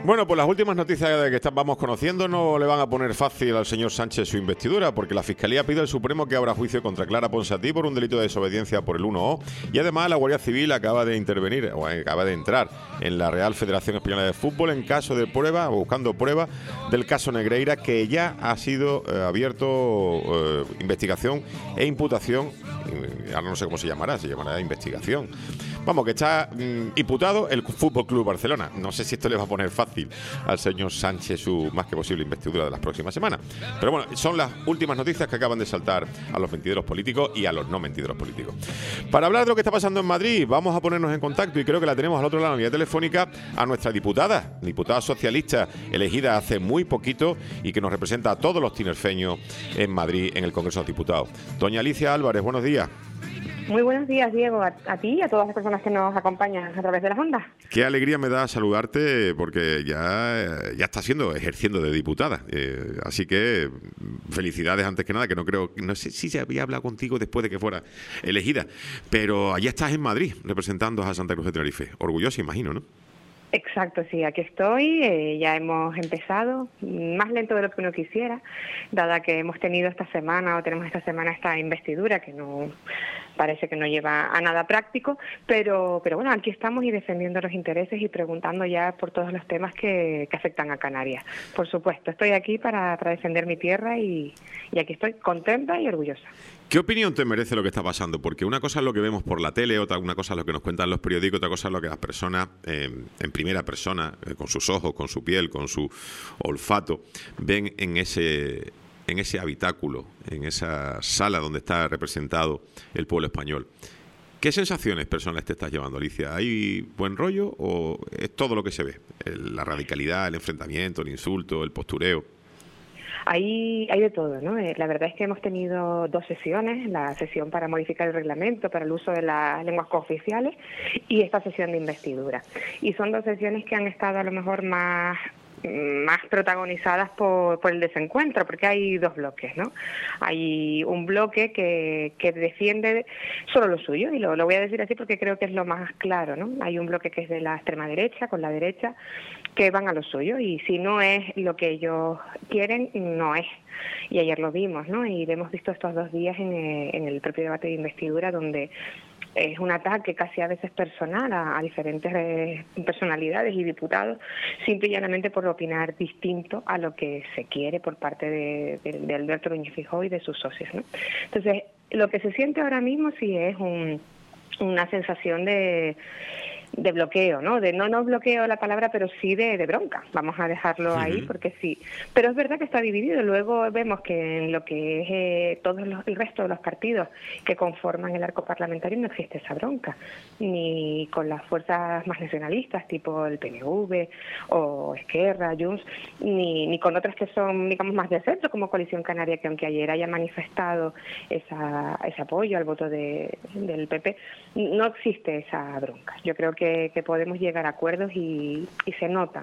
Bueno, pues las últimas noticias de que vamos conociendo no le van a poner fácil al señor Sánchez su investidura, porque la Fiscalía pide al Supremo que abra juicio contra Clara Ponsatí por un delito de desobediencia por el 1O, y además la Guardia Civil acaba de intervenir, o acaba de entrar en la Real Federación Española de Fútbol en caso de prueba, o buscando prueba, del caso Negreira, que ya ha sido abierto investigación e imputación, ahora no sé cómo se llamará investigación. Vamos, que está imputado el Fútbol Club Barcelona. No sé si esto le va a poner fácil al señor Sánchez su más que posible investidura de las próximas semanas. Pero bueno, son las últimas noticias que acaban de saltar a los mentideros políticos y a los no mentideros políticos. Para hablar de lo que está pasando en Madrid, vamos a ponernos en contacto, y creo que la tenemos al otro lado de la vía telefónica, a nuestra diputada socialista, elegida hace muy poquito y que nos representa a todos los tinerfeños en Madrid en el Congreso de los Diputados. Doña Alicia Álvarez, buenos días. Muy buenos días, Diego, a ti y a todas las personas que nos acompañan a través de las ondas. Qué alegría me da saludarte, porque ya estás ejerciendo de diputada. Así que felicidades antes que nada, que no sé si se había hablado contigo después de que fuera elegida, pero allá estás en Madrid representando a Santa Cruz de Tenerife. Orgulloso, imagino, ¿no? Exacto, sí, aquí estoy, ya hemos empezado, más lento de lo que uno quisiera, dada que hemos tenido tenemos esta semana esta investidura que no parece que no lleva a nada práctico, pero bueno, aquí estamos y defendiendo los intereses y preguntando ya por todos los temas que afectan a Canarias. Por supuesto, estoy aquí para defender mi tierra y aquí estoy contenta y orgullosa. ¿Qué opinión te merece lo que está pasando? Porque una cosa es lo que vemos por la tele, una cosa es lo que nos cuentan los periódicos, otra cosa es lo que las personas, en primera persona, con sus ojos, con su piel, con su olfato, ven en ese habitáculo, en esa sala donde está representado el pueblo español. ¿Qué sensaciones personales te estás llevando, Alicia? ¿Hay buen rollo o es todo lo que se ve? La radicalidad, el enfrentamiento, el insulto, el postureo. Hay de todo, ¿no? La verdad es que hemos tenido 2 sesiones, la sesión para modificar el reglamento para el uso de las lenguas cooficiales y esta sesión de investidura. Y son 2 sesiones que han estado a lo mejor más protagonizadas por el desencuentro, porque hay 2 bloques, ¿no? Hay un bloque que defiende solo lo suyo, y lo voy a decir así porque creo que es lo más claro, ¿no? Hay un bloque que es de la extrema derecha, con la derecha, que van a lo suyo, y si no es lo que ellos quieren, no es. Y ayer lo vimos, ¿no? Y lo hemos visto estos 2 días en el propio debate de investidura, donde es un ataque casi a veces personal a diferentes personalidades y diputados, simple y llanamente por opinar distinto a lo que se quiere por parte de Alberto Núñez Feijóo y de sus socios, ¿no? Entonces, lo que se siente ahora mismo sí es una sensación de bloqueo, ¿no? No bloqueo la palabra, pero sí de bronca. Vamos a dejarlo ahí porque sí. Pero es verdad que está dividido. Luego vemos que en lo que es el resto de los partidos que conforman el arco parlamentario no existe esa bronca. Ni con las fuerzas más nacionalistas, tipo el PNV o Esquerra, Junts, ni con otras que son, digamos, más de centro, como Coalición Canaria, que aunque ayer haya manifestado ese apoyo al voto del PP, no existe esa bronca. Yo creo que podemos llegar a acuerdos y se nota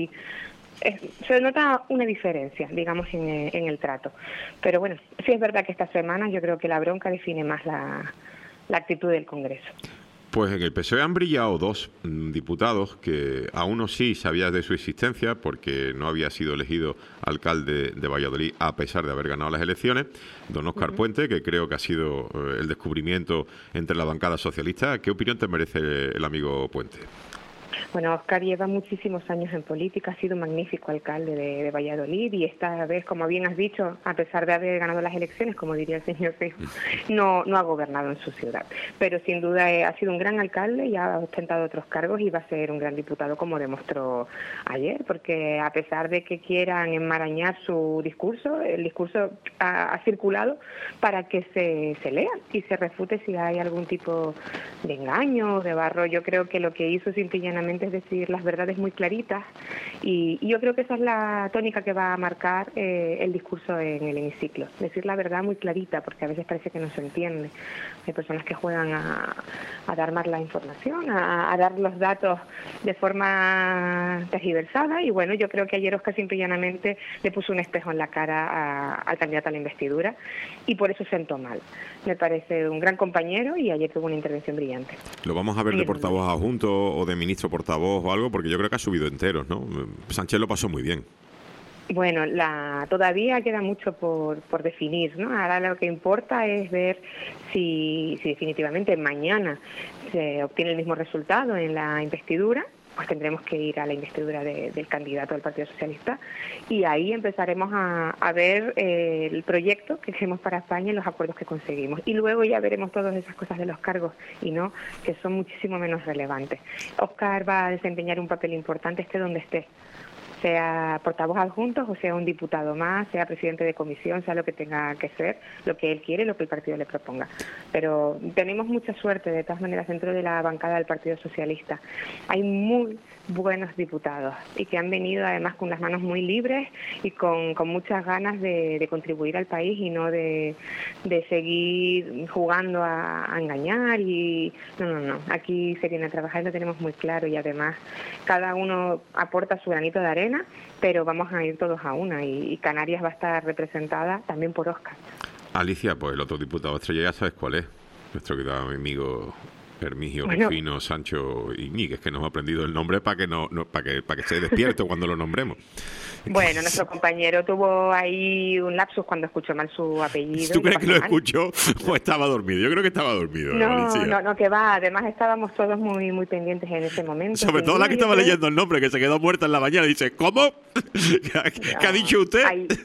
se nota una diferencia, digamos, en el trato. Pero bueno, sí es verdad que esta semana yo creo que la bronca define más la actitud del Congreso. Pues en el PSOE han brillado 2 diputados que a uno sí sabía de su existencia porque no había sido elegido alcalde de Valladolid a pesar de haber ganado las elecciones, don Óscar Puente, que creo que ha sido el descubrimiento entre la bancada socialista. ¿Qué opinión te merece el amigo Puente? Bueno, Óscar lleva muchísimos años en política, ha sido un magnífico alcalde de Valladolid y esta vez, como bien has dicho, a pesar de haber ganado las elecciones, como diría el señor Feijóo, no ha gobernado en su ciudad. Pero sin duda ha sido un gran alcalde y ha ostentado otros cargos y va a ser un gran diputado, como demostró ayer, porque a pesar de que quieran enmarañar su discurso, el discurso ha circulado para que se lea y se refute si hay algún tipo de engaño, de barro. Yo creo que lo que hizo simple y llanamente es decir las verdades muy claritas y yo creo que esa es la tónica que va a marcar el discurso en el hemiciclo, decir la verdad muy clarita, porque a veces parece que no se entiende. Hay personas que juegan a dar más la información, a dar los datos de forma tergiversada y bueno, yo creo que ayer Óscar simple y llanamente le puso un espejo en la cara al candidato a la investidura y por eso sentó mal. Me parece un gran compañero y ayer tuvo una intervención brillante. ¿Lo vamos a ver de portavoz adjunto o de ministro portavoz portavoz o algo? Porque yo creo que ha subido enteros, ¿no? Sánchez lo pasó muy bien. Bueno, todavía queda mucho por definir, ¿no? Ahora lo que importa es ver si definitivamente mañana se obtiene el mismo resultado en la investidura. Pues tendremos que ir a la investidura del candidato del Partido Socialista y ahí empezaremos a ver el proyecto que hacemos para España y los acuerdos que conseguimos. Y luego ya veremos todas esas cosas de los cargos y no, que son muchísimo menos relevantes. Óscar va a desempeñar un papel importante esté donde esté, sea portavoz adjuntos o sea un diputado más, sea presidente de comisión, sea lo que tenga que ser, lo que él quiere, lo que el partido le proponga. Pero tenemos mucha suerte, de todas maneras, dentro de la bancada del Partido Socialista. Hay muy buenos diputados y que han venido además con las manos muy libres y con muchas ganas de contribuir al país y no de seguir jugando a engañar y no, aquí se viene a trabajar y lo tenemos muy claro y además cada uno aporta su granito de arena, pero vamos a ir todos a una y Canarias va a estar representada también por Óscar. Alicia, pues el otro diputado estrella ya sabes cuál es, nuestro querido amigo Hermigio Rufino Sancho Iñiguez, que nos ha aprendido el nombre para que esté despierto cuando lo nombremos. Bueno, nuestro compañero tuvo ahí un lapsus cuando escuchó mal su apellido. ¿Tú crees que lo escuchó o estaba dormido? Yo creo que estaba dormido. No, que va. Además estábamos todos muy muy pendientes en ese momento. Sobre todo la que estaba leyendo el nombre, que se quedó muerta en la mañana y dice, ¿cómo? ¿Qué ha dicho usted?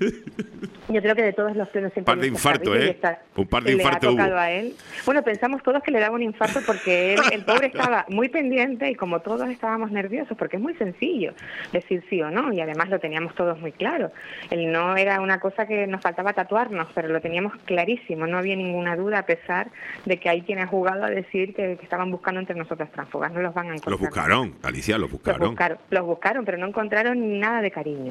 Yo creo que de todos los plenos siempre un par de infartos, un par de infartos hubo. A él. Bueno, pensamos todos que le daba un infarto porque el pobre estaba muy pendiente y como todos estábamos nerviosos, porque es muy sencillo decir sí o no y además lo teníamos todos muy claro. El no era una cosa que nos faltaba tatuarnos, pero lo teníamos clarísimo, no había ninguna duda a pesar de que hay quienes han jugado a decir que estaban buscando entre nosotros tránsfugas, no los van a encontrar. Los buscaron, Alicia, los buscaron. Los buscaron, pero no encontraron nada de cariño.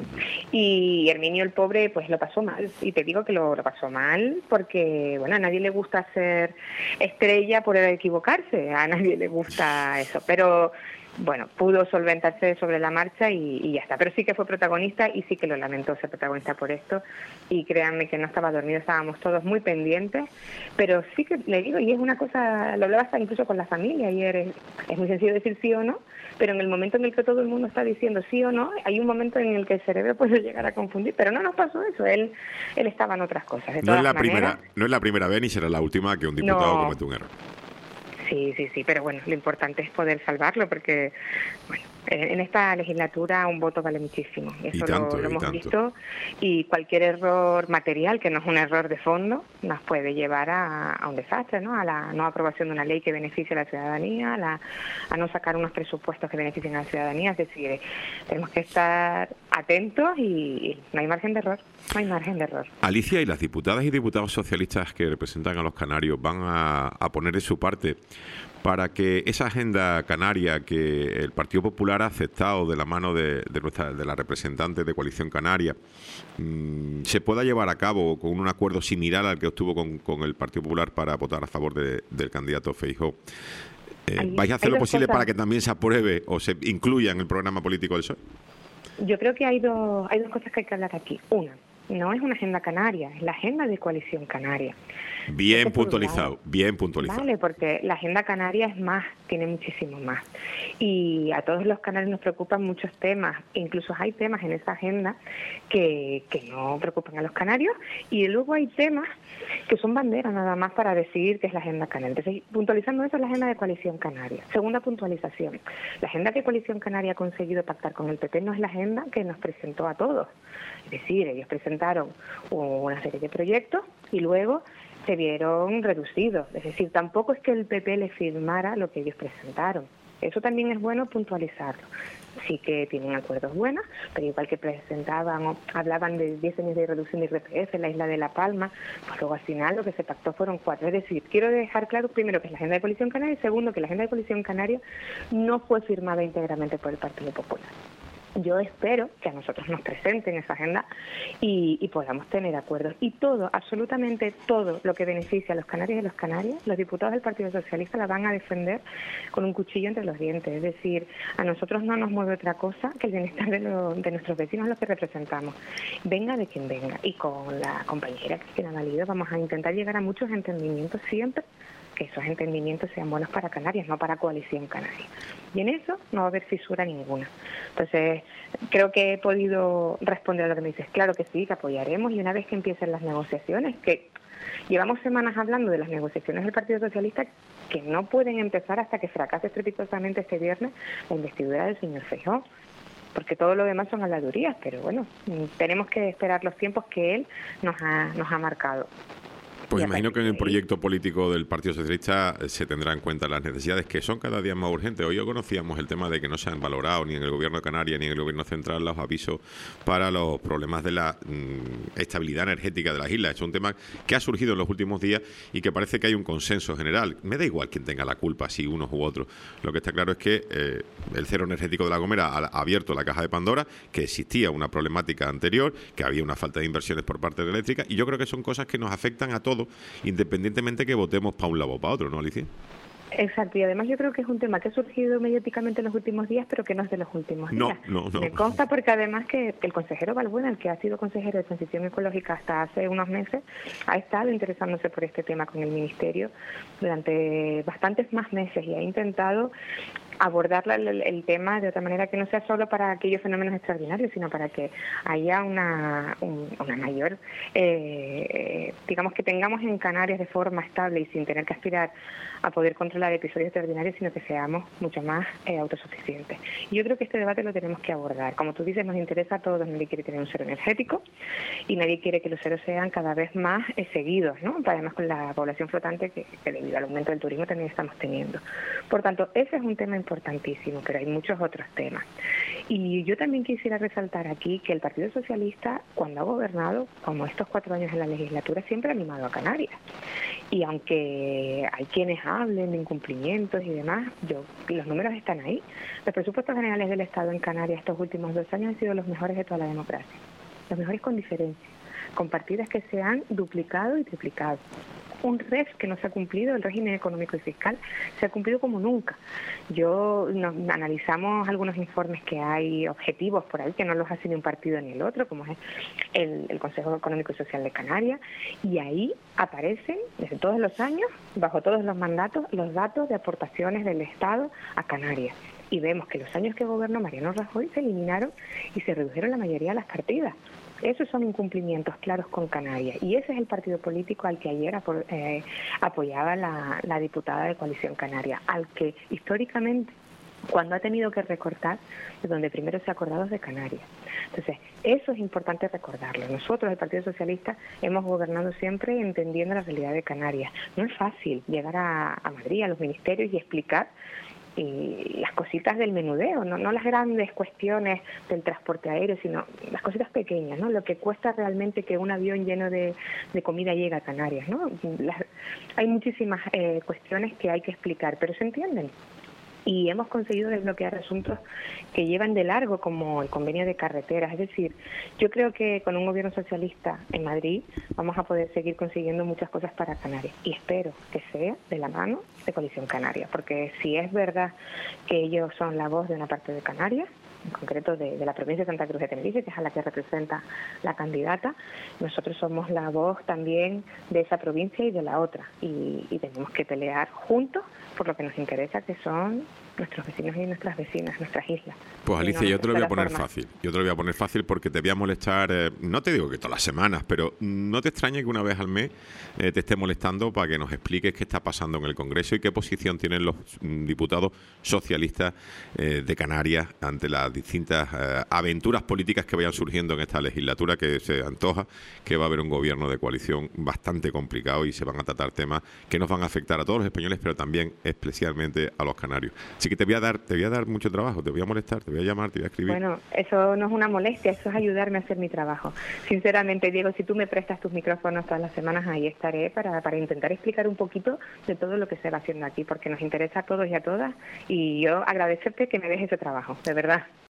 Y Herminio el pobre pues lo pasó mal. Y te digo que lo pasó mal porque, bueno, a nadie le gusta ser estrella por equivocarse, a nadie le gusta eso, pero bueno, pudo solventarse sobre la marcha y ya está, pero sí que fue protagonista y sí que lo lamentó ser protagonista por esto y créanme que no estaba dormido, estábamos todos muy pendientes, pero sí que le digo, y es una cosa, lo hablaba hasta incluso con la familia ayer, es muy sencillo decir sí o no, pero en el momento en el que todo el mundo está diciendo sí o no, hay un momento en el que el cerebro puede llegar a confundir, pero no nos pasó eso, él estaba en otras cosas. No es la primera vez ni será la última que un diputado comete un error. Sí, pero bueno, lo importante es poder salvarlo porque, bueno, en esta legislatura un voto vale muchísimo. Eso lo hemos visto y cualquier error material, que no es un error de fondo, nos puede llevar a un desastre, ¿no? A la no aprobación de una ley que beneficie a la ciudadanía, a no sacar unos presupuestos que beneficien a la ciudadanía. Es decir, tenemos que estar atentos y no hay margen de error. No hay margen de error. Alicia, ¿y las diputadas y diputados socialistas que representan a los canarios van a poner de su parte para que esa agenda canaria que el Partido Popular ha aceptado de la mano de la representante de Coalición Canaria se pueda llevar a cabo con un acuerdo similar al que obtuvo con el Partido Popular para votar a favor del candidato Feijóo? ¿Vais a hacer lo posible para que también se apruebe o se incluya en el programa político del PSOE? Yo creo que hay dos cosas que hay que hablar aquí. Una, no es una agenda canaria, es la agenda de Coalición Canaria. Bien puntualizado. Vale, porque la agenda canaria es más, tiene muchísimo más. Y a todos los canarios nos preocupan muchos temas, incluso hay temas en esa agenda que no preocupan a los canarios y luego hay temas que son banderas nada más para decir que es la agenda canaria. Entonces, puntualizando eso, es la agenda de Coalición Canaria. Segunda puntualización, la agenda que Coalición Canaria ha conseguido pactar con el PP no es la agenda que nos presentó a todos. Es decir, ellos presentaron una serie de proyectos y luego se vieron reducidos. Es decir, tampoco es que el PP le firmara lo que ellos presentaron. Eso también es bueno puntualizarlo. Sí que tienen acuerdos buenos, pero igual que presentaban o hablaban de 10 años de reducción de IRPF en la isla de La Palma, pues luego al final lo que se pactó fueron 4. Es decir, quiero dejar claro primero que es la agenda de Coalición Canaria y segundo que la agenda de Coalición Canaria no fue firmada íntegramente por el Partido Popular. Yo espero que a nosotros nos presenten esa agenda y podamos tener acuerdos. Y todo, absolutamente todo lo que beneficia a los canarios y a los canarios, los diputados del Partido Socialista la van a defender con un cuchillo entre los dientes. Es decir, a nosotros no nos mueve otra cosa que el bienestar de nuestros vecinos, los que representamos. Venga de quien venga. Y con la compañera Cristina Valido vamos a intentar llegar a muchos entendimientos siempre que esos entendimientos sean buenos para Canarias, no para Coalición Canaria. Y en eso no va a haber fisura ninguna. Entonces, creo que he podido responder a lo que me dices. Claro que sí, que apoyaremos, y una vez que empiecen las negociaciones, que llevamos semanas hablando de las negociaciones del Partido Socialista, que no pueden empezar hasta que fracase estrepitosamente este viernes la investidura del señor Feijóo, porque todo lo demás son habladurías, pero bueno, tenemos que esperar los tiempos que él nos ha marcado. Pues imagino que en el proyecto político del Partido Socialista se tendrá en cuenta las necesidades, que son cada día más urgentes. Hoy conocíamos el tema de que no se han valorado ni en el Gobierno de Canarias ni en el Gobierno central los avisos para los problemas de la estabilidad energética de las islas. Es un tema que ha surgido en los últimos días y que parece que hay un consenso general. Me da igual quién tenga la culpa, si unos u otros. Lo que está claro es que el cero energético de La Gomera ha abierto la caja de Pandora, que existía una problemática anterior, que había una falta de inversiones por parte de la eléctrica, y yo creo que son cosas que nos afectan a todos, independientemente que votemos para un lado o para otro, ¿no, Alicia? Exacto, y además yo creo que es un tema que ha surgido mediáticamente en los últimos días, pero que no es de los últimos días. No. Me consta porque además que el consejero Balbuena, el que ha sido consejero de Transición Ecológica hasta hace unos meses, ha estado interesándose por este tema con el Ministerio durante bastantes más meses y ha intentado abordar el tema de otra manera que no sea solo para aquellos fenómenos extraordinarios, sino para que haya una mayor, digamos, que tengamos en Canarias de forma estable y sin tener que aspirar a poder controlar episodios extraordinarios, sino que seamos mucho más autosuficientes. Y yo creo que este debate lo tenemos que abordar. Como tú dices, nos interesa a todos, nadie quiere tener un cero energético y nadie quiere que los ceros sean cada vez más seguidos, ¿no? Además con la población flotante que debido al aumento del turismo también estamos teniendo. Por tanto, ese es un tema importantísimo, pero hay muchos otros temas. Y yo también quisiera resaltar aquí que el Partido Socialista, cuando ha gobernado, como estos 4 años en la legislatura, siempre ha animado a Canarias. Y aunque hay quienes hablen de incumplimientos y demás, los números están ahí. Los presupuestos generales del Estado en Canarias estos últimos 2 años han sido los mejores de toda la democracia. Los mejores con diferencia, con partidas que se han duplicado y triplicado. Un REF que no se ha cumplido, el régimen económico y fiscal, se ha cumplido como nunca. Analizamos algunos informes que hay objetivos por ahí, que no los hace ni un partido ni el otro, como es el Consejo Económico y Social de Canarias, y ahí aparecen, desde todos los años, bajo todos los mandatos, los datos de aportaciones del Estado a Canarias. Y vemos que los años que gobernó Mariano Rajoy se eliminaron y se redujeron la mayoría de las partidas. Esos son incumplimientos claros con Canarias y ese es el partido político al que ayer apoyaba la diputada de Coalición Canaria, al que históricamente, cuando ha tenido que recortar, de donde primero se ha acordado es de Canarias. Entonces, eso es importante recordarlo. Nosotros, el Partido Socialista, hemos gobernado siempre entendiendo la realidad de Canarias. No es fácil llegar a Madrid, a los ministerios y explicar las cositas del menudeo, no las grandes cuestiones del transporte aéreo, sino las cositas pequeñas, ¿no? Lo que cuesta realmente que un avión lleno de comida llegue a Canarias, ¿no? Hay muchísimas cuestiones que hay que explicar, pero se entienden. Y hemos conseguido desbloquear asuntos que llevan de largo, como el convenio de carreteras. Es decir, yo creo que con un gobierno socialista en Madrid vamos a poder seguir consiguiendo muchas cosas para Canarias. Y espero que sea de la mano de Coalición Canaria, porque si es verdad que ellos son la voz de una parte de Canarias, en concreto de la provincia de Santa Cruz de Tenerife, que es a la que representa la candidata, nosotros somos la voz también de esa provincia y de la otra. Y tenemos que pelear juntos por lo que nos interesa, que son nuestros vecinos y nuestras vecinas, nuestras islas. Pues Alicia, yo te lo voy a poner fácil. Yo te lo voy a poner fácil porque te voy a molestar, no te digo que todas las semanas, pero no te extrañe que una vez al mes te esté molestando para que nos expliques qué está pasando en el Congreso y qué posición tienen los diputados socialistas de Canarias ante las distintas aventuras políticas que vayan surgiendo en esta legislatura, que se antoja que va a haber un gobierno de coalición bastante complicado y se van a tratar temas que nos van a afectar a todos los españoles, pero también especialmente a los canarios. Así que te voy a dar mucho trabajo, te voy a molestar, te voy a llamar, te voy a escribir. Bueno, eso no es una molestia, eso es ayudarme a hacer mi trabajo. Sinceramente, Diego, si tú me prestas tus micrófonos todas las semanas, ahí estaré para intentar explicar un poquito de todo lo que se va haciendo aquí, porque nos interesa a todos y a todas, y yo agradecerte que me des ese trabajo, de verdad.